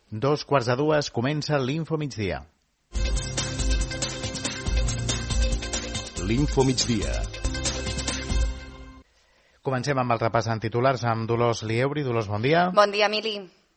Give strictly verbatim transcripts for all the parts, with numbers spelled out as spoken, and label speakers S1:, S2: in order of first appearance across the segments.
S1: Dos quarts de dues comença l'Info Migdia.
S2: L'Info Migdia.
S1: Comencem amb el repàs en titulars amb Dolors Lieuri. Dolors, bon dia.
S3: Bon dia, Emili.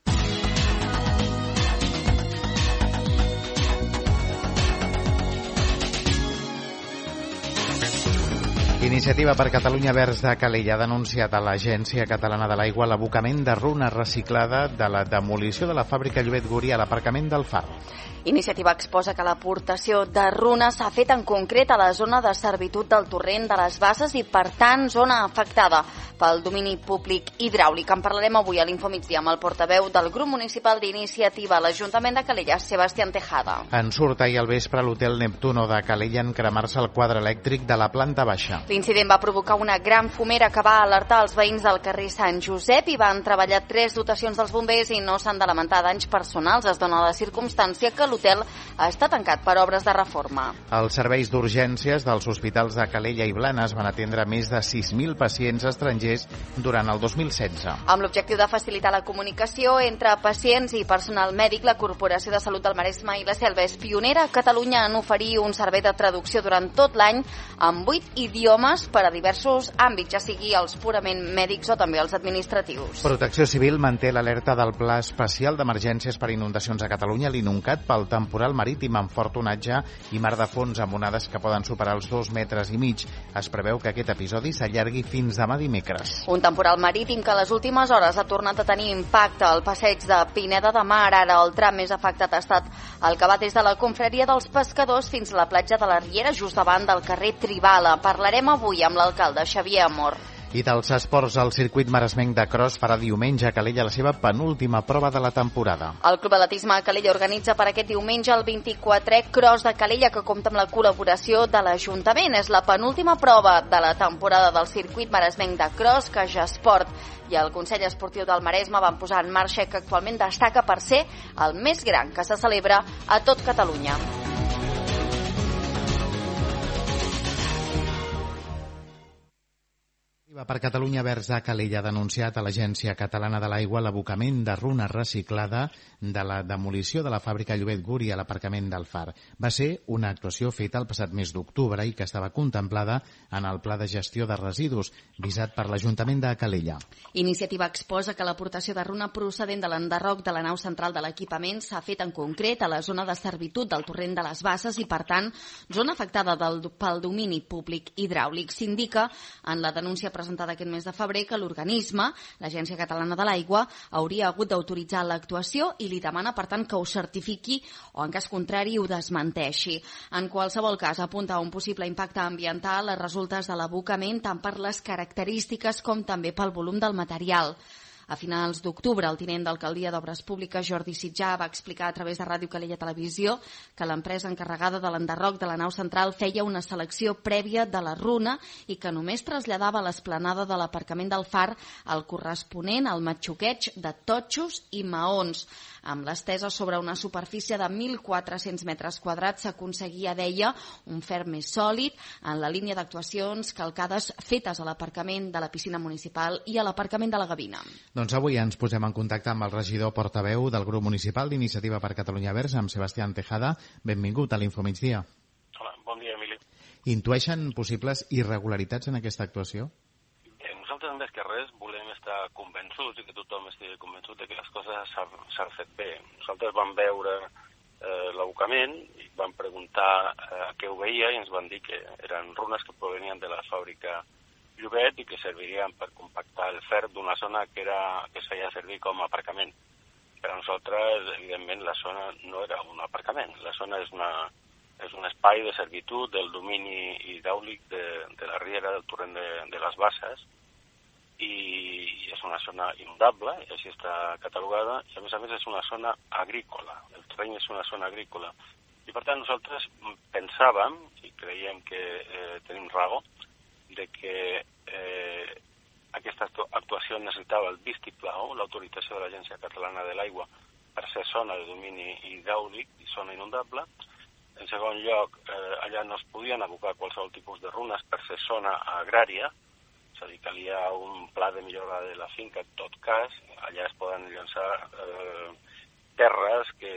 S1: Iniciativa per Catalunya Verds de Calella ha denunciat a l'Agència Catalana de l'Aigua l'abocament de runa reciclada de la demolició de la fàbrica Llobet Guri a l'aparcament del Far.
S3: Iniciativa exposa que l'aportació de runa s'ha fet en concret a la zona de servitud del torrent de les Basses i, per tant, zona afectada pel domini públic hidràulic. En parlarem avui a l'Info Migdia amb el portaveu del grup municipal d'Iniciativa a l'Ajuntament de Calella, Sebastián Tejada.
S1: En surt ahir al vespre a l'hotel Neptuno de Calella en cremar-se el quadre elèctric de la planta baixa.
S3: L'incident va provocar una gran fumera que va alertar els veïns del carrer Sant Josep i van treballar tres dotacions dels bombers i no s'han de lamentar danys personals. Es dona la circumstància que l'hotel està tancat per obres de reforma.
S1: Els serveis d'urgències dels hospitals de Calella i Blanes van atendre més de sis mil pacients estrangers durant el dos mil setze.
S3: Amb l'objectiu de facilitar la comunicació entre pacients i personal mèdic, la Corporació de Salut del Maresme i la Selva és pionera a Catalunya en oferir un servei de traducció durant tot l'any en vuit idiomes per a diversos àmbits, ja sigui els purament mèdics o també els administratius.
S1: Protecció Civil manté l'alerta del Pla Especial d'Emergències per Inundacions a Catalunya, l'INUNCAT, pel temporal marítim amb fort onatge i mar de fons amb onades que poden superar els dos metres i mig. Es preveu que aquest episodi s'allargui fins demà dimecres.
S3: Un temporal marítim que a les últimes hores ha tornat a tenir impacte al passeig de Pineda de Mar. Ara el tram més afectat ha estat el que va des de la confraria dels pescadors fins a la platja de la Riera, just davant del carrer Tribala. Parlarem avui amb l'alcalde Xavier Amor.
S1: I dels esports, el circuit maresmenc de cross farà diumenge a Calella la seva penúltima prova de la temporada.
S3: El Club Atletisme de Calella organitza per aquest diumenge el vint-i-quatrè Cross de Calella, que compta amb la col·laboració de l'Ajuntament. És la penúltima prova de la temporada del circuit maresmenc de cross que Jasport i el Consell Esportiu del Maresme van posar en marxa, que actualment destaca per ser el més gran que se celebra a tot Catalunya.
S1: Per Catalunya Verds de Calella ha denunciat a l'Agència Catalana de l'Aigua l'abocament de runa reciclada de la demolició de la fàbrica Llobet Guri a l'aparcament del Far. Va ser una actuació feta el passat mes d'octubre i que estava contemplada en el Pla de Gestió de Residus visat per l'Ajuntament de Calella.
S3: Iniciativa exposa que l'aportació de runa procedent de l'enderroc de la nau central de l'equipament s'ha fet en concret a la zona de servitud del torrent de les Basses i, per tant, zona afectada del, pel domini públic hidràulic. S'indica en la denúncia presentada aquest mes de febrer que l'organisme, l'Agència Catalana de l'Aigua, hauria hagut d'autoritzar l'actuació i li demana, per tant, que ho certifiqui o, en cas contrari, ho desmenteixi. En qualsevol cas, apunta a un possible impacte ambiental les resultes de l'abocament tant per les característiques com també pel volum del material. A finals d'octubre, el tinent d'Alcaldia d'Obres Públiques, Jordi Sitjà, va explicar a través de Ràdio Calella Televisió que l'empresa encarregada de l'enderroc de la nau central feia una selecció prèvia de la runa i que només traslladava a l'esplanada de l'aparcament del Far el corresponent al matxuqueig de totxos i maons. Amb l'estesa sobre una superfície de mil quatre-cents metres quadrats s'aconseguia, deia, un ferm més sòlid en la línia d'actuacions calcades fetes a l'aparcament de la piscina municipal i a l'aparcament de la Gavina.
S1: Doncs avui ens posem en contacte amb el regidor portaveu del grup municipal d'Iniciativa per Catalunya Verds, amb Sebastián Tejada. Benvingut a l'Info Migdia.
S4: Hola, bon dia, Emili.
S1: Intueixen possibles irregularitats en aquesta actuació?
S4: Eh, nosaltres, més que res, volem estar convençuts i que tothom estigui convençut de que les coses s'han fet bé. Nosaltres vam veure eh, l'abocament i vam preguntar eh, a què ho veia i ens van dir que eren runes que provenien de la fàbrica Llobet i que servirien per compactar el ferm d'una zona que, era, que es feia servir com a aparcament. Per a nosaltres, evidentment, la zona no era un aparcament. La zona és, una, és un espai de servitud del domini hidràulic de, de la riera del torrent de, de les Basses i és una zona inundable, i així està catalogada, i a més a més és una zona agrícola. El terreny és una zona agrícola. I per tant nosaltres pensàvem, i creiem que eh, tenim raó, de que eh, aquesta actuació necessitava el vistiplau, l'autorització de l'Agència Catalana de l'Aigua per ser zona de domini hidràulic i zona inundable. En segon lloc, eh, allà no es podien abocar qualsevol tipus de runes per ser zona agrària, és a dir, calia un pla de millora de la finca en tot cas, allà es poden llançar eh, terra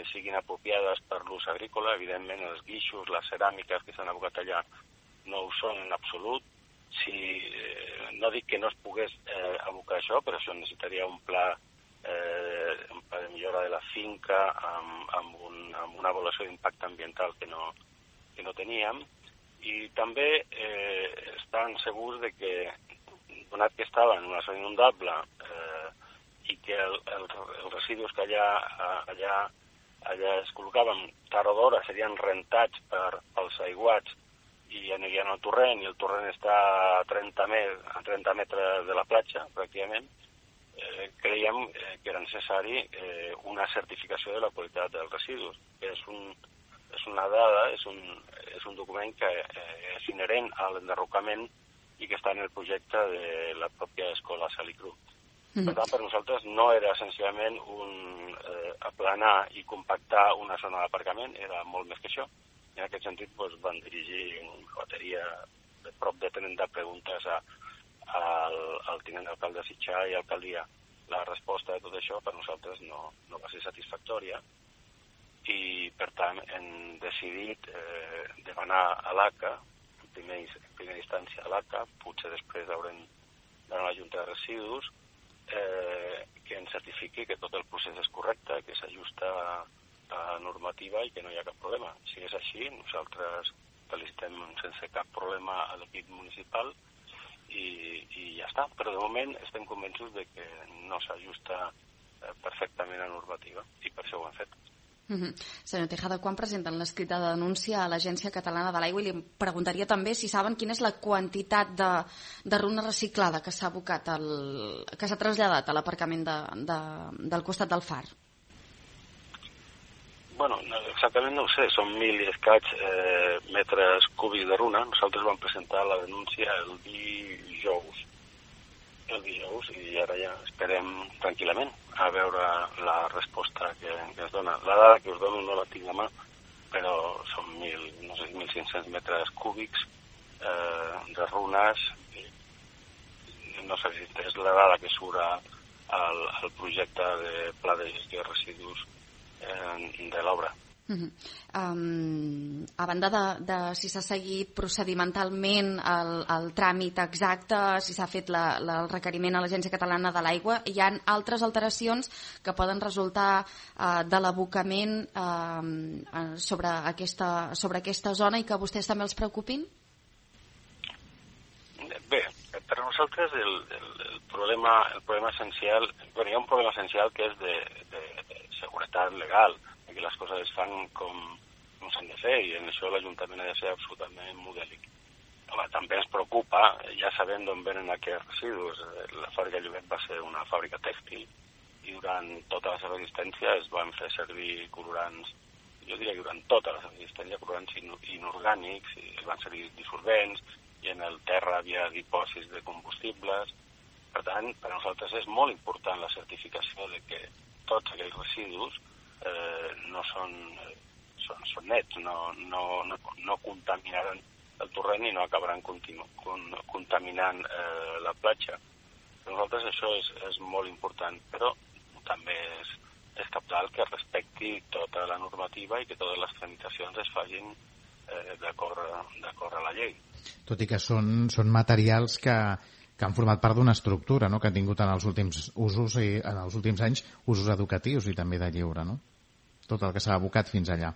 S4: siguin apropiades per l'ús agrícola. Evidentment, els guixos, les ceràmiques que s'han abocat allà no ho són en absolut. Si, eh, no dic que no es pogués eh, abocar això, però això necessitaria un pla, eh, un pla de millora de la finca amb, amb, un, amb una avaluació d'impacte ambiental que no, que no teníem. I també eh, estan segurs de que, donat que estava en una zona inundable eh, i que el, el, els residus que allà, allà, allà es col·locaven tard o d'hora serien rentats per, pels aiguats i anirien al torrent, i el torrent està a trenta, met a trenta metres de la platja, pràcticament, eh, creiem eh, que era necessari eh, una certificació de la qualitat dels residus. És, un, és una dada, és un, és un document que eh, és inherent a l'enderrocament i que està en el projecte de la pròpia escola Salicru. Mm. Per tant, per nosaltres no era essencialment un eh, aplanar i compactar una zona d'aparcament, era molt més que això. I en aquest sentit doncs, van dirigir una bateria de prop de trenta preguntes a, a, al, al tinent d'alcalde de Sitjar i alcaldia. La resposta de tot això per nosaltres no, no va ser satisfactòria i, per tant, hem decidit eh, demanar a l'A C A, en, primer, en primera instància a l'A C A, potser després haurem d'anar a la Junta de Residus, eh, que ens certifiqui que tot el procés és correcte, que s'ajusta a a normativa i que no hi ha cap problema. Si és així, nosaltres felicitem sense cap problema a l'equip municipal i, i ja està. Però de moment estem convençuts de que no s'ajusta eh, perfectament a normativa i per això ho hem fet.
S3: Mm-hmm. Senyor Tejada, quan presenten l'escrit de denúncia a l'Agència Catalana de l'Aigua? I li preguntaria també si saben quina és la quantitat de, de runa reciclada que s'ha abocat, al, que s'ha traslladat a l'aparcament de, de, del costat del far.
S4: Bueno, exactament no ho sé, són mil i escaig eh, metres cúbics de runa. Nosaltres vam presentar la denúncia el dijous, el dijous i ara ja esperem tranquil·lament a veure la resposta que, que es dona. La dada que us dono no la tinc a mà, però són mil, no sé, mil cinc-cents metres cúbics eh, de runes. No sé si és la dada que surt al, al projecte de pla de gestió de residus de l'obra.
S3: Uh-huh. Um, a banda de, de si s'ha seguit procedimentalment el, el tràmit exacte, si s'ha fet la, la, el requeriment a l'Agència Catalana de l'Aigua, hi ha altres alteracions que poden resultar uh, de l'abocament uh, sobre, aquesta, sobre aquesta zona i que a vostès també els preocupin?
S4: Bé, per nosaltres el, el, el, problema, el problema essencial, bueno, hi ha un problema essencial que és de, de, de seguretat legal, que les coses es fan com, com s'han de fer i en això l'Ajuntament ha de ser absolutament modèlic. Home, també ens preocupa, ja sabem d'on venen aquests residus. La fàbrica Llobet va ser una fàbrica tèxtil i durant tota la seva existència es van fer servir colorants, jo diria que durant tota la seva existència, colorants inorgànics, i es van servir dissolvents, i en el terra havia dipòsits de combustibles. Per tant, per a nosaltres és molt important la certificació de que tots aquells residus eh, no són, són, són nets, no, no, no, no contaminaran el torrent i no acabaran continu, con, contaminant eh, la platja. Per nosaltres això és, és molt important, però també és, és cabdal que respecti tota la normativa i que totes les tramitacions es facin eh, d'acord a la llei.
S1: Tot i que són, són materials que que han format part d'una estructura, no?, que han tingut en els últims usos i en els últims anys usos educatius i també de lleure, no? Tot el que s'ha abocat fins allà.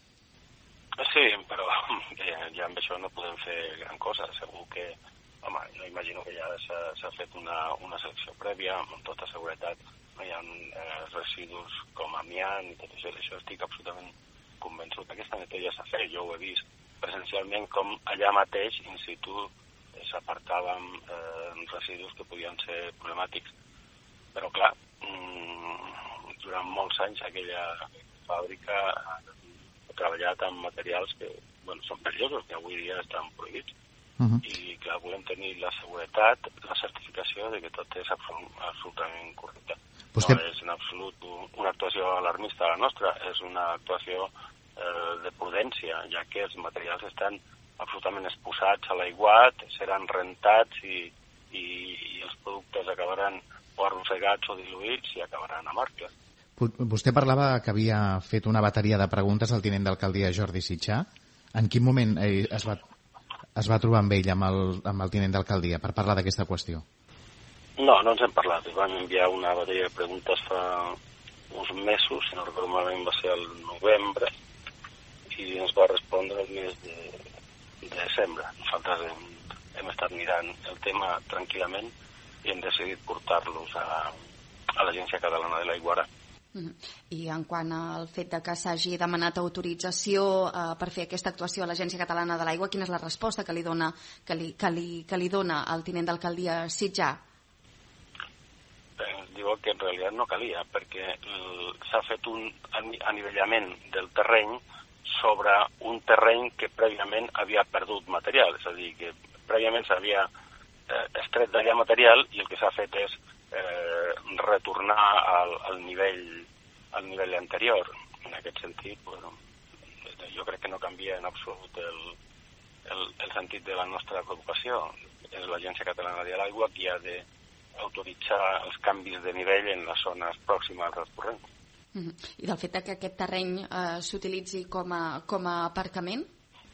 S4: Sí, però ja, ja amb això no podem fer gran cosa. Segur que, home, no imagino que ja s'ha fet una, una selecció prèvia, amb tota seguretat. No hi ha eh, residus com amiant i tot això, això estic absolutament convençut. Aquesta neteja s'ha fet, jo ho he vist presencialment com allà mateix, in situ, s'apartaven eh, residus que podien ser problemàtics. Però, clar, mmm, durant molts anys aquella fàbrica ha treballat amb materials que bueno, són perillosos, que avui dia estan prohibits. Uh-huh. I, clar, volem tenir la seguretat, la certificació de que tot és absolutament correcte. Vostè... No és en absolut una actuació alarmista la nostra, és una actuació eh, de prudència, ja que els materials estan absolutament exposats a l'aiguat, seran rentats i, i, i els productes acabaran o arrossegats o diluïts i acabaran a marca.
S1: Vostè parlava que havia fet una bateria de preguntes al tinent d'alcaldia Jordi Sitjar. En quin moment eh, es, va, es va trobar amb ell, amb el, amb el tinent d'alcaldia, per parlar d'aquesta qüestió?
S4: No, no ens hem parlat. Vam enviar una bateria de preguntes fa uns mesos, si no recordo malament va ser el novembre, i ens va respondre el mes de, de desembre. Nosaltres hem, hem estat mirant el tema tranquil·lament i hem decidit portar-los a, a l'Agència Catalana de l'Aigua ara.
S3: I en quant al fet de que s'hagi demanat autorització eh, per fer aquesta actuació a l'Agència Catalana de l'Aigua, quina és la resposta que li dona, que li, que li, que li dona el tinent d'alcaldia Sitjar?
S4: Ens diu que en realitat no calia, perquè s'ha fet un anivellament del terreny sobre un terreny que prèviament havia perdut material, és a dir, que prèviament s'havia eh, estret d'allà material i el que s'ha fet és eh, retornar al, al nivell al nivell anterior. En aquest sentit, bueno, jo crec que no canvia en absolut el, el, el sentit de la nostra preocupació. És l'Agència Catalana de l'Aigua qui ha d'autoritzar els canvis de nivell en les zones pròximes als corrents.
S3: Uh-huh. I del fet que aquest terreny eh, s'utilitzi com a, com a aparcament?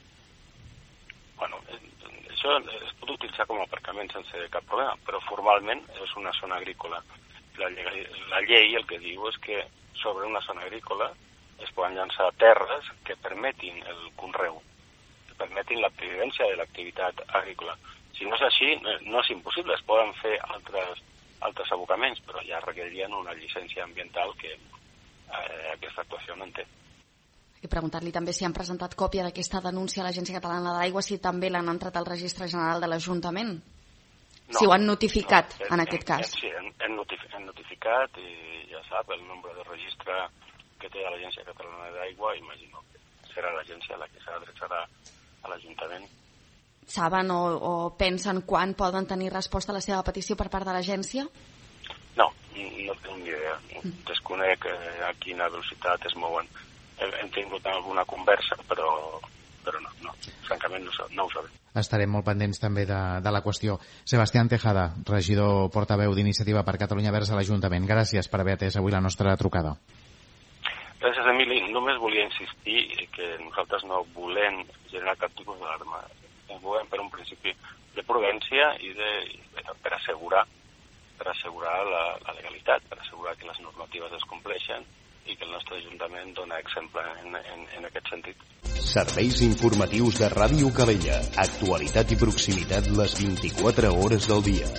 S4: Bueno, això es pot utilitzar com a aparcament sense cap problema, però formalment és una zona agrícola. La llei, la llei el que diu és que sobre una zona agrícola es poden llançar terres que permetin el conreu, que permetin la presidència de l'activitat agrícola. Si no és així, no és impossible, es poden fer altres, altres abocaments, però ja requeririen una llicència ambiental que eh, aquesta actuació no en té.
S3: I preguntar-li també si han presentat còpia d'aquesta denúncia a l'Agència Catalana de l'Aigua, si també l'han entrat al Registre General de l'Ajuntament. No, si ho han notificat, no, en, en aquest cas.
S4: En, sí, hem, hem, notificat, hem notificat i ja sap el nombre de registre que té l'Agència Catalana de l'Aigua, imagino que serà l'agència la que s'adreçarà a l'Ajuntament.
S3: Saben o, o pensen quan poden tenir resposta a la seva petició per part de l'agència?
S4: No, no tinc ni idea. Desconec a quina velocitat es mouen. Hem, hem tingut alguna conversa, però... però no, no, francament no, no ho sabem.
S1: Estarem molt pendents també de, de la qüestió. Sebastián Tejada, regidor portaveu d'Iniciativa per Catalunya Verds a l'Ajuntament. Gràcies per haver atès avui la nostra trucada.
S4: Gràcies, Emili. Només volia insistir que nosaltres no volem generar cap tipus d'alarma. Ens volem per un principi de prudència i de, per assegurar per assegurar la, la legalitat, per assegurar que les normatives es compleixen i que el nostre Ajuntament dona exemple en, en, en aquest sentit.
S2: Serveis informatius de Ràdio Calella. Actualitat i proximitat les vint-i-quatre hores del dia.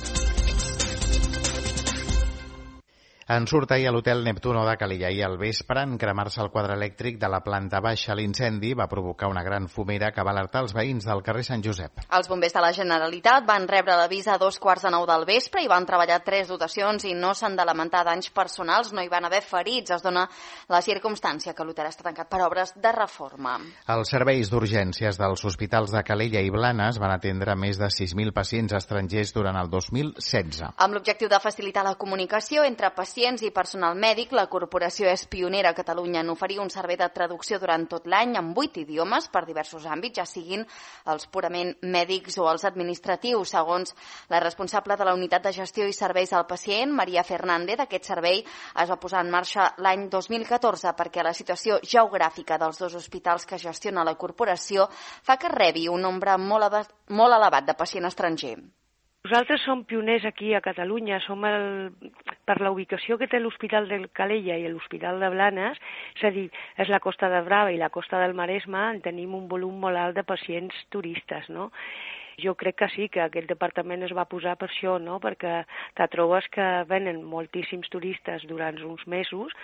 S1: En surt ahir a l'hotel Neptuno de Calella i al vespre, en cremar-se el quadre elèctric de la planta baixa, l'incendi va provocar una gran fumera que va alertar els veïns del carrer Sant Josep.
S3: Els bombers de la Generalitat van rebre l'avís a dos quarts de nou del vespre i van treballar tres dotacions i no s'han de lamentar danys personals, no hi van haver ferits. Es dona la circumstància que l'hotel està tancat per obres de reforma.
S1: Els serveis d'urgències dels hospitals de Calella i Blanes van atendre més de sis mil pacients estrangers durant el dos mil setze.
S3: Amb l'objectiu de facilitar la comunicació entre pacients i personal mèdic, la corporació és pionera a Catalunya en oferir un servei de traducció durant tot l'any en vuit idiomes per diversos àmbits, ja siguin els purament mèdics o els administratius. Segons la responsable de la Unitat de Gestió i Serveis al Pacient, Maria Fernández, aquest servei es va posar en marxa l'any dos mil catorze perquè la situació geogràfica dels dos hospitals que gestiona la corporació fa que rebi un nombre molt, molt elevat de pacient estranger.
S5: Nosaltres som pioners aquí a Catalunya, som el, per la ubicació que té l'Hospital del Calella i l'Hospital de Blanes, és a dir, és la Costa de Brava i la Costa del Maresme, en tenim un volum molt alt de pacients turistes, no? Jo crec que sí, que aquest departament es va posar per això, no? Perquè te trobes que venen moltíssims turistes durant uns mesos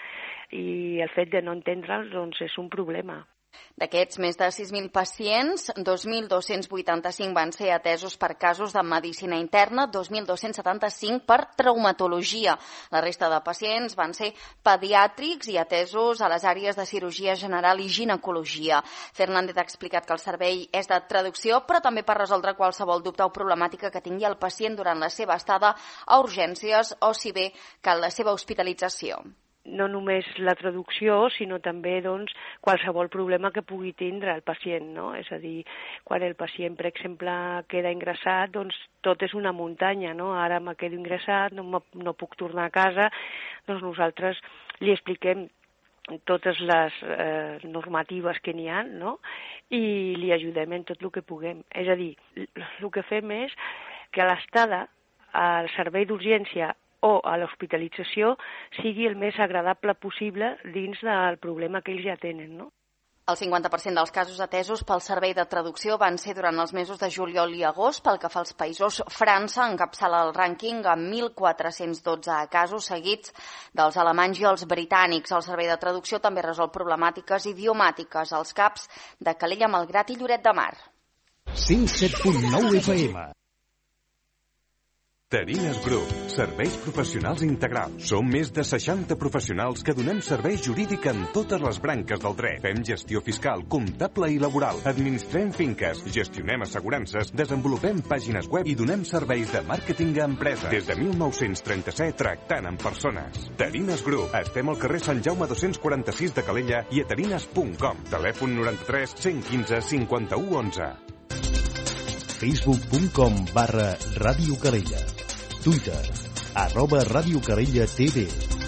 S5: i el fet de no entendre'ls doncs, és un problema.
S3: D'aquests més de sis mil pacients, dos mil dos-cents vuitanta-cinc van ser atesos per casos de medicina interna, dos mil dos-cents setanta-cinc per traumatologia. La resta de pacients van ser pediàtrics i atesos a les àrees de cirurgia general i ginecologia. Fernández ha explicat que el servei és de traducció, però també per resoldre qualsevol dubte o problemàtica que tingui el pacient durant la seva estada a urgències o si bé cal la seva hospitalització.
S5: No només la traducció, sinó també doncs, qualsevol problema que pugui tindre el pacient, no? És a dir, quan el pacient, per exemple, queda ingressat, doncs tot és una muntanya, no? Ara me quedo ingressat, no, no puc tornar a casa, doncs nosaltres li expliquem totes les eh, normatives que n'hi ha, no? I li ajudem en tot el que puguem. És a dir, el que fem és que l'estada al servei d'urgència o a l'hospitalització sigui el més agradable possible dins del problema que ells ja tenen, no?
S3: El cinquanta per cent dels casos atesos pel servei de traducció van ser durant els mesos de juliol i agost. Pel que fa als països, França encapçala el rànquing amb mil quatre-cents dotze casos, seguits dels alemanys i els britànics. El servei de traducció també resol problemàtiques idiomàtiques als caps de Calella, Malgrat i Lloret de Mar.
S2: cent set punt nou F M. Terines Group, serveis professionals integrals. Som més de seixanta professionals que donem servei jurídic en totes les branques del dret. Fem gestió fiscal, comptable i laboral. Administrem finques, gestionem assegurances, desenvolupem pàgines web i donem serveis de màrqueting a empreses. Des de mil nou-cents trenta-set, tractant amb persones. Terines Group. Estem al carrer Sant Jaume dos-cents quaranta-sis de Calella i a terines punt com. Telèfon noranta-tres cent quinze cinquanta-u onze. facebook punt com barra Ràdio Calella. Twitter, arroba Ràdio Calella T V.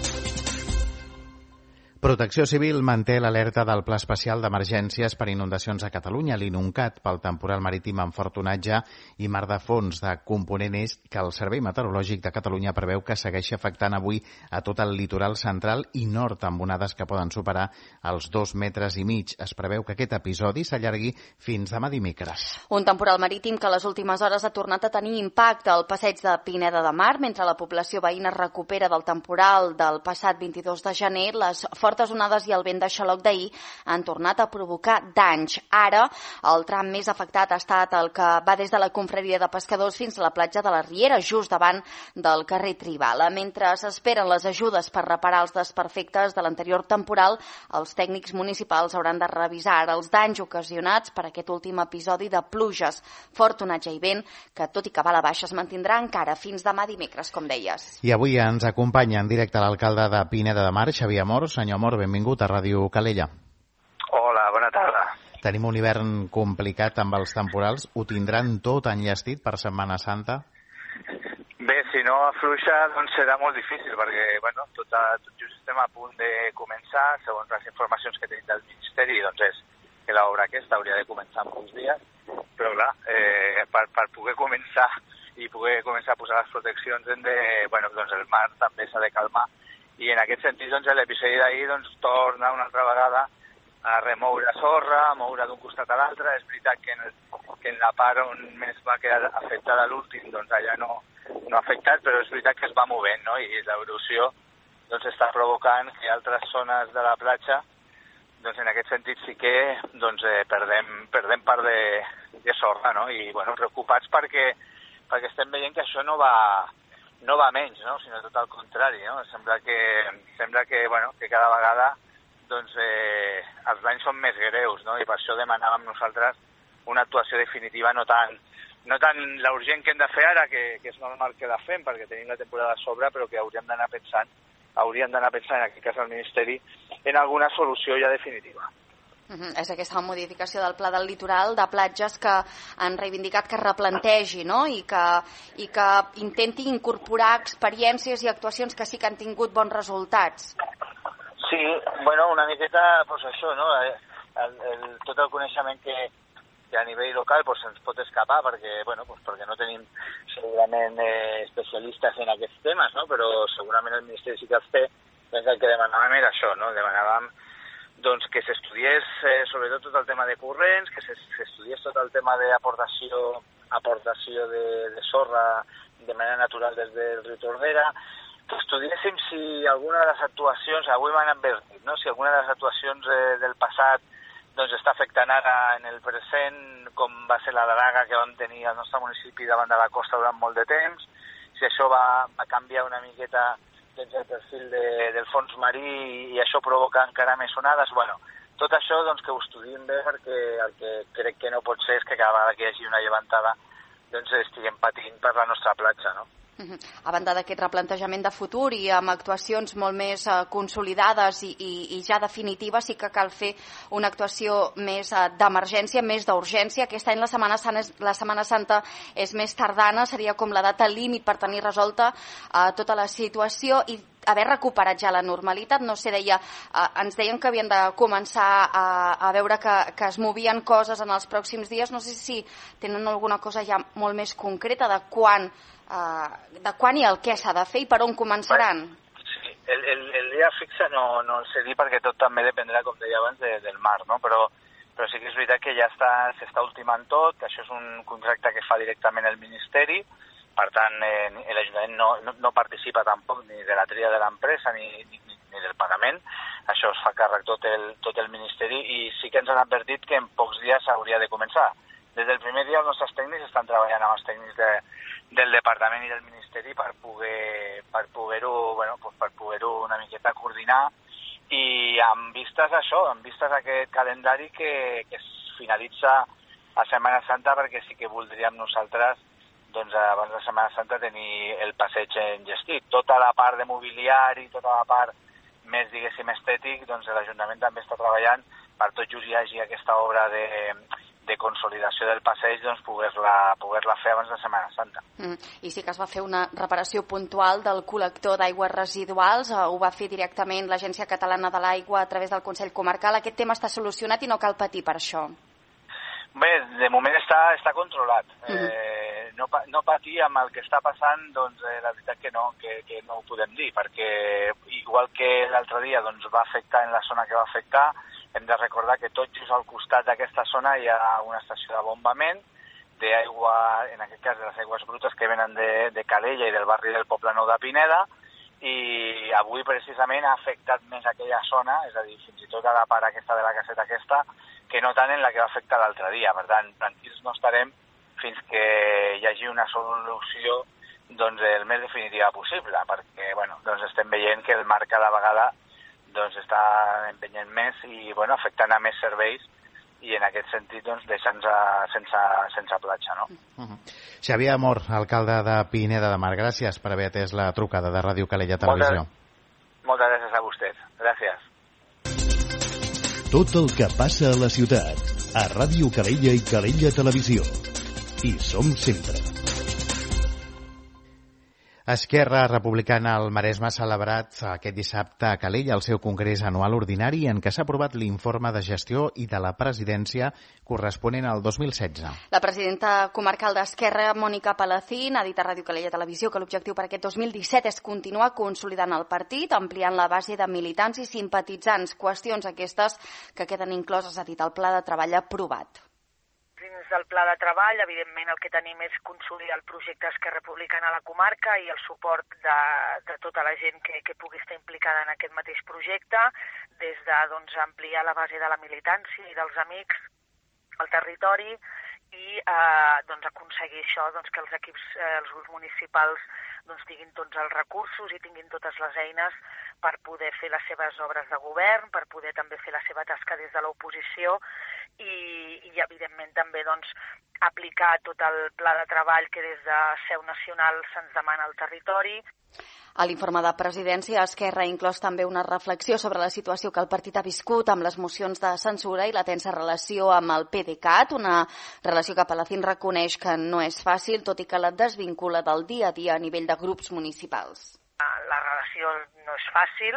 S1: Protecció Civil manté l'alerta del Pla Especial d'Emergències per inundacions a Catalunya, l'INUNCAT, pel temporal marítim amb fort onatge i mar de fons de component est que el Servei Meteorològic de Catalunya preveu que segueixi afectant avui a tot el litoral central i nord amb onades que poden superar els dos metres i mig. Es preveu que aquest episodi s'allargui fins demà dimecres.
S3: Un temporal marítim que a les últimes hores ha tornat a tenir impacte al passeig de Pineda de Mar. Mentre la població veïna recupera del temporal del passat vint-i-dos de gener, les fortes onades i el vent de xaloc d'ahir han tornat a provocar danys. Ara, el tram més afectat ha estat el que va des de la confraria de pescadors fins a la platja de la Riera, just davant del carrer Tribala. Mentre s'esperen les ajudes per reparar els desperfectes de l'anterior temporal, els tècnics municipals hauran de revisar ara els danys ocasionats per aquest últim episodi de pluges, fort onatge i vent, que tot i que va a la baixa es mantindrà encara fins demà dimecres, com deies.
S1: I avui ens acompanya en directe l'alcalde de Pineda de Mar, Xavier Amor. Senyor Amor, benvingut a Ràdio Calella.
S6: Hola, bona tarda.
S1: Tenim un hivern complicat amb els temporals. Ho tindran tot enllestit per Setmana Santa?
S6: Bé, si no afluixa, doncs serà molt difícil, perquè, bueno, tot, a, tot just estem a punt de començar, segons les informacions que tenim del Ministeri, doncs és que l'obra aquesta hauria de començar en uns dies, però clar, eh, per, per poder començar i poder començar a posar les proteccions, hem de, bueno, doncs el mar també s'ha de calmar, i en aquest sentit, doncs, l'episodi d'ahir doncs, torna una altra vegada a remoure sorra, a moure d'un costat a l'altre. És veritat que en, el, que en la part on més va quedar afectada l'últim, doncs allà no, no ha afectat, però és veritat que es va movent, no? I l'erosió doncs, està provocant que altres zones de la platja, doncs en aquest sentit sí que doncs, eh, perdem, perdem part de, de sorra, no? I bueno, preocupats perquè, perquè estem veient que això no va... no va menys, no? Sinó tot al contrari, no? Sembla que, sembla que, bueno, que cada vegada doncs, eh, els danys són més greus, no? I per això demanàvem nosaltres una actuació definitiva, no tan, no tan la urgent que hem de fer ara, que, que és normal que la fem, perquè tenim la temporada a sobre, però que hauríem d'anar pensant, hauríem d'anar pensant, en aquest cas al Ministeri, en alguna solució ja definitiva.
S3: Uh-huh. És aquesta modificació del pla del litoral de platges que han reivindicat que replantegi, no? I que, i que intenti incorporar experiències i actuacions que sí que han tingut bons resultats.
S6: Sí, bueno, una miqueta, pues això, no? El, el, tot el coneixement que, que a nivell local pues, ens pot escapar perquè, bueno, pues, perquè no tenim segurament eh, especialistes en aquests temes, no? Però segurament el Ministeri sí que els té, doncs el que demanàvem era això, no? Demanàvem doncs que s'estudiés eh, sobretot tot el tema de corrents, que s'estudiés tot el tema d'aportació aportació de, de sorra de manera natural des del riu Tordera, que estudiéssim si alguna de les actuacions, avui m'han advertit, no? Si alguna de les actuacions eh, del passat doncs està afectant ara en el present, com va ser la draga que vam tenir al nostre municipi davant de la costa durant molt de temps, si això va, va canviar una miqueta doncs, el perfil de, del fons marí i això provoca encara més onades. Bueno, tot això doncs, que ho estudiem bé perquè el que crec que no pot ser és que cada vegada que hi hagi una llevantada doncs, estiguem patint per la nostra platja, no?
S3: Uh-huh. A banda d'aquest replantejament de futur i amb actuacions molt més uh, consolidades i, i, i ja definitives, sí que cal fer una actuació més uh, d'emergència, més d'urgència. Aquest any la Setmana Santa, la Setmana Santa és més tardana, seria com la data límit per tenir resolta uh, tota la situació i haver recuperat ja la normalitat. No sé, deia, eh, ens deien que havien de començar a, a veure que, que es movien coses en els pròxims dies. No sé si tenen alguna cosa ja molt més concreta de quan, eh, de quan i el què s'ha de fer i per on començaran.
S6: Sí, el, el, el dia fixe no, no el sé dir perquè tot també dependrà, com deia abans, de, del mar, no? Però però sí que és veritat que ja s'està ultimant tot, que això és un contracte que fa directament el Ministeri, per tant, eh, l'Ajuntament no, no, no participa tampoc ni de la tria de l'empresa ni, ni, ni del pagament, això es fa càrrec tot el, tot el Ministeri i sí que ens han advertit que en pocs dies s'hauria de començar. Des del primer dia els nostres tècnics estan treballant amb els tècnics de, del Departament i del Ministeri per poder per poder-ho bueno, pues per poder-ho una miqueta coordinar i amb vistes a això, amb vistes a aquest calendari que, que es finalitza a Setmana Santa, perquè sí que voldríem nosaltres, doncs abans de Setmana Santa, tenir el passeig engestit. Tota la part de mobiliari, tota la part més, diguéssim, estètic, doncs l'Ajuntament també està treballant per tot just hi hagi aquesta obra de, de consolidació del passeig, doncs poder-la poder-la fer abans de Setmana Santa.
S3: Mm. I sí que es va fer una reparació puntual del col·lector d'aigües residuals, ho va fer directament l'Agència Catalana de l'Aigua a través del Consell Comarcal. Aquest tema està solucionat i no cal patir per això.
S6: Bé, de moment està, està controlat. Mm-hmm. eh, no, no patir amb el que està passant, doncs eh, la veritat que no, que, que no ho podem dir, perquè igual que l'altre dia doncs, va afectar en la zona que va afectar, hem de recordar que tot just al costat d'aquesta zona hi ha una estació de bombament d'aigua, en aquest cas de les aigües brutes que venen de, de Calella i del barri del Poble Nou de Pineda, i avui precisament ha afectat més aquella zona, és a dir, fins i tot a la part aquesta de la caseta aquesta, que no tant en la que va afectar l'altre dia. Per tant, tranquils no estarem fins que hi hagi una solució doncs, el més definitiva possible, perquè bueno, doncs estem veient que el mar cada vegada doncs, està empenyent més i bueno, afectant a més serveis i en aquest sentit doncs, deixant-nos sense, sense platja. No?
S1: Uh-huh. Xavier Amor, alcalde de Pineda de Mar, gràcies per haver atès la trucada de Ràdio Calella Televisió.
S6: Moltes, moltes gràcies a vostès. Gràcies.
S7: Tot el que passa a la ciutat, a Ràdio Calella i Calella Televisió. Hi som sempre.
S1: Esquerra Republicana al Maresme ha celebrat aquest dissabte a Calella el seu congrés anual ordinari en què s'ha aprovat l'informe de gestió i de la presidència corresponent al dos mil setze.
S3: La presidenta comarcal d'Esquerra, Mònica Palacín, ha dit a Ràdio Calella Televisió que l'objectiu per aquest dos mil disset és continuar consolidant el partit, ampliant la base de militants i simpatitzants, qüestions aquestes que queden incloses, ha dit, al pla de treball aprovat.
S8: Dins del pla de treball, evidentment, el que tenim és consolidar el projecte Esquerra Republicana a la comarca i el suport de, de tota la gent que, que pugui estar implicada en aquest mateix projecte, des de doncs, ampliar la base de la militància i dels amics al territori i eh, doncs, aconseguir això, doncs, que els equips, eh, els grups municipals doncs, tinguin tots els recursos i tinguin totes les eines per poder fer les seves obres de govern, per poder també fer la seva tasca des de l'oposició i, i evidentment també doncs, aplicar tot el pla de treball que des de Seu Nacional se'ns demana al territori.
S3: A l'informe de presidència, Esquerra ha inclòs també una reflexió sobre la situació que el partit ha viscut amb les mocions de censura i la tensa relació amb el PDeCAT, una relació que Palacín reconeix que no és fàcil, tot i que la desvincula del dia a dia a nivell de grups municipals.
S8: La relació no és fàcil,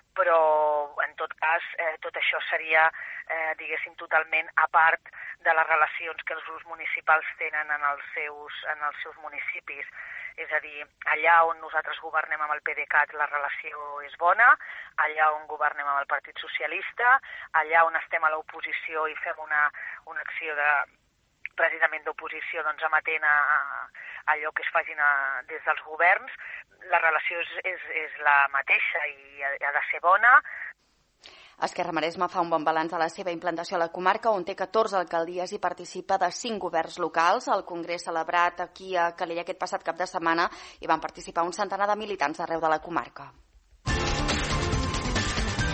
S8: però en tot cas eh, tot això seria, eh, diguéssim, totalment a part de les relacions que els grups municipals tenen en els seus, en els seus municipis. És a dir, allà on nosaltres governem amb el PDeCAT la relació és bona, allà on governem amb el Partit Socialista, allà on estem a l'oposició i fem una, una acció de, precisament d'oposició doncs, amatent a, a allò que es facin a, des dels governs, la relació és, és, és la mateixa i ha, ha de ser bona.
S3: Esquerra Maresme fa un bon balanç de la seva implantació a la comarca, on té catorze alcaldies i participa de cinc governs locals. El congrés celebrat aquí a Calella aquest passat cap de setmana hi van participar un centenar de militants d'arreu de la comarca.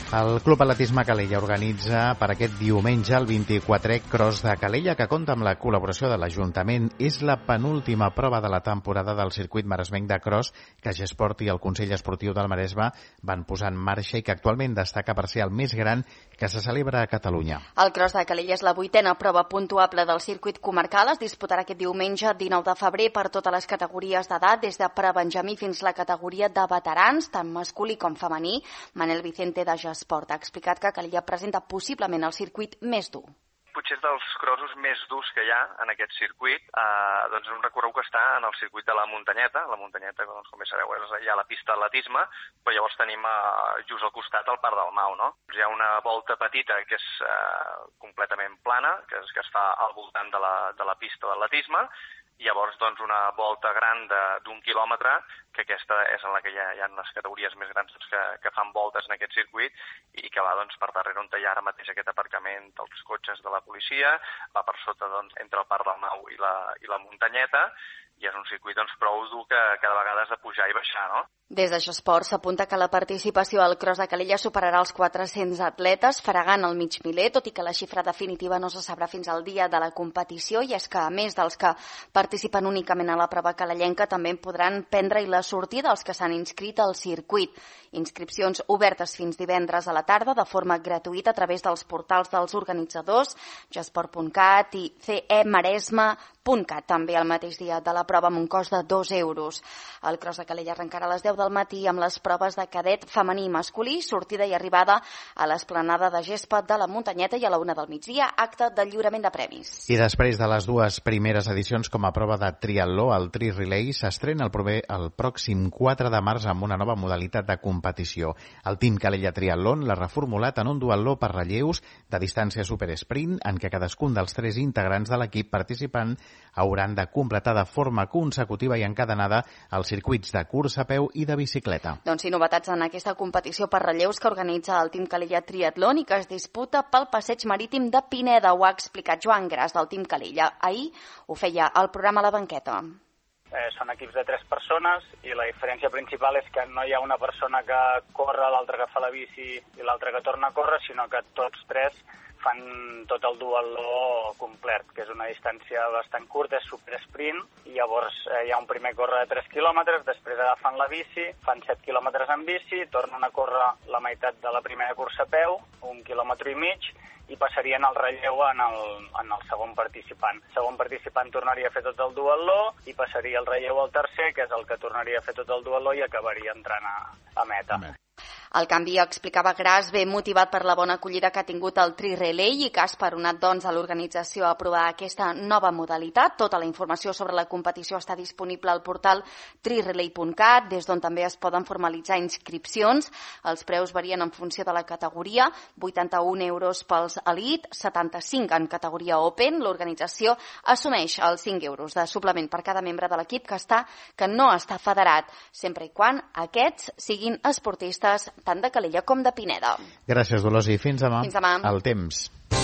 S1: El Club Atletisme Calella organitza per aquest diumenge el vint-i-quatrè Cross de Calella, que compta amb la col·laboració de l'Ajuntament. És la penúltima prova de la temporada del circuit maresmenc de cross que Gesport i el Consell Esportiu del Maresme van posar en marxa i que actualment destaca per ser el més gran que se celebra a Catalunya.
S3: El Cross de Calella és la vuitena prova puntuable del circuit comarcal. Es disputarà aquest diumenge dinou de febrer per totes les categories d'edat, des de prebenjamí fins la categoria de veterans, tant masculí com femení. Manel Vicente de Gesport Esport ha explicat que Calella presenta possiblement el circuit més dur.
S9: Potser és dels crossos més durs que hi ha en aquest circuit, eh, doncs un recorregut que està en el circuit de la muntanyeta. La muntanyeta, doncs, com bé sabeu, és ja la pista d'atletisme, però llavors tenim eh, just al costat el Parc del Mau, no? Hi ha una volta petita que és eh, completament plana, que es, que es fa al voltant de la, de la pista d'atletisme, i llavors doncs, una volta gran d'un quilòmetre, que aquesta és en la que hi ha, hi ha les categories més grans que, que fan voltes en aquest circuit i que va doncs, per darrere on hi ha ara mateix aquest aparcament dels cotxes de la policia, va per sota doncs, entre el Parc del Mau i la, i la muntanyeta, i és un circuit doncs, prou dur que cada vegada has de pujar i baixar, no?
S3: Des de Gesport s'apunta que la participació al Cross de Calella superarà els quatre-cents atletes, fregant el mig miler, tot i que la xifra definitiva no se sabrà fins al dia de la competició, i és que, a més dels que participen únicament a la prova calellenca, també en podran prendre i la sortida els que s'han inscrit al circuit. Inscripcions obertes fins divendres a la tarda de forma gratuïta a través dels portals dels organitzadors, gesport punt cat i ce e maresme punt cat, també el mateix dia de la prova amb un cost de dos euros. El Cross de Calella arrencarà a les deu del matí amb les proves de cadet femení i masculí, sortida i arribada a l'esplanada de gespa de la muntanyeta, i a la una del migdia, acte de lliurament de premis.
S1: I després de les dues primeres edicions com a prova de triatló, el Tri Relay s'estrena el, proper, el pròxim quatre de març amb una nova modalitat de competició. El Team Calella Triatlon l'ha reformulat en un duatló per relleus de distància supersprint, en què cadascun dels tres integrants de l'equip participant hauran de completar de forma consecutiva i encadenada els circuits de cursa a peu i de bicicleta.
S3: Doncs sí, novetats en aquesta competició per relleus que organitza el Team Calella Triatlon i que es disputa pel passeig marítim de Pineda. Ho ha explicat Joan Gras del Team Calella. Ahir ho feia al programa La Banqueta.
S10: Eh, són equips de tres persones i la diferència principal és que no hi ha una persona que corre, l'altra que fa la bici i l'altra que torna a córrer, sinó que tots tres fan tot el duatló complet, que és una distància bastant curta, és supersprint, i llavors eh, hi ha un primer córrer de tres quilòmetres, després agafen la bici, fan set quilòmetres en bici, tornen a córrer la meitat de la primera cursa a peu, un quilòmetre i mig, i passarien el relleu en el, en el segon participant. El segon participant tornaria a fer tot el duatló i passaria el relleu al tercer, que és el que tornaria a fer tot el duatló i acabaria entrant a, a meta. Amen.
S3: El canvi, explicava Gras, ve motivat per la bona acollida que ha tingut el Tri Relay i que ha esperonat doncs, a l'organització a aprovar aquesta nova modalitat. Tota la informació sobre la competició està disponible al portal tri relay punt cat, des d'on també es poden formalitzar inscripcions. Els preus varien en funció de la categoria, vuitanta-un euros pels Elite, setanta-cinc en categoria Open. L'organització assumeix els cinc euros de suplement per cada membre de l'equip que, està, que no està federat, sempre i quan aquests siguin esportistes tant de Calella com de Pineda.
S1: Gràcies, Dolors, i fins demà.
S3: Fins demà.
S1: El temps.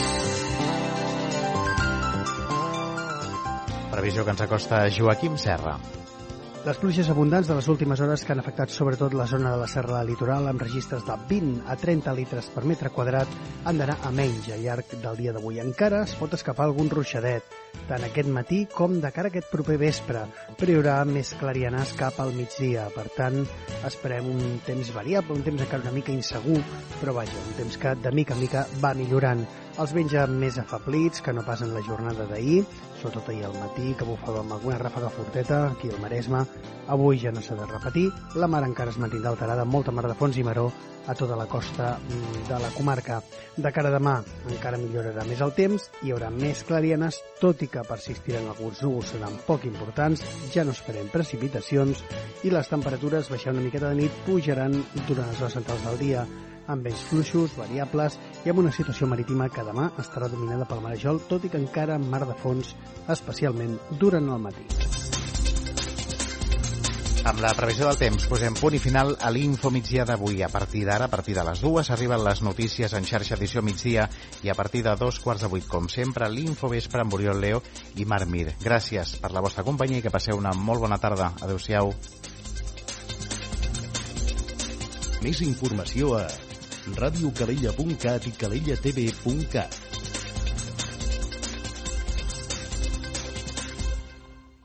S1: Previsió que ens acosta Joaquim Serra.
S11: Les pluges abundants de les últimes hores que han afectat sobretot la zona de la Serra Litoral amb registres de vint a trenta litres per metre quadrat han d'anar a menys al llarg del dia d'avui. Encara es pot escapar algun ruixadet, tant aquest matí com de cara a aquest proper vespre, però hi haurà més clarianars cap al migdia. Per tant, esperem un temps variable, un temps encara una mica insegur, però vaja, un temps que de mica en mica va millorant. Els vents ja més afeblits que no passen la jornada d'ahir, sobretot ahir al matí, que bufava amb alguna ràfaga forteta aquí al Maresme. Avui ja no s'ha de repetir. La mar encara es mantindrà alterada, molta mar de fons i maró a tota la costa de la comarca. De cara a demà encara millorarà més el temps, hi haurà més clarianes, tot i que persistiran alguns núvols, seran poc importants, ja no esperem precipitacions i les temperatures baixaran una miqueta de nit, pujaran durant les hores centrals del dia, amb vents fluixos, variables i amb una situació marítima que demà estarà dominada pel marejol, tot i que encara amb mar de fons, especialment durant el matí.
S1: Amb la previsió del temps posem punt i final a l'Info Migdia d'avui. A partir d'ara, a partir de les dues, arriben les notícies en xarxa edició migdia i a partir de dos quarts de vuit, com sempre, l'Info Vespre amb Oriol Leo i Marc Mir. Gràcies per la vostra companyia i que passeu una molt bona tarda. Adéu-siau.
S7: Més informació a radiocalella punt cat i calella t v punt cat.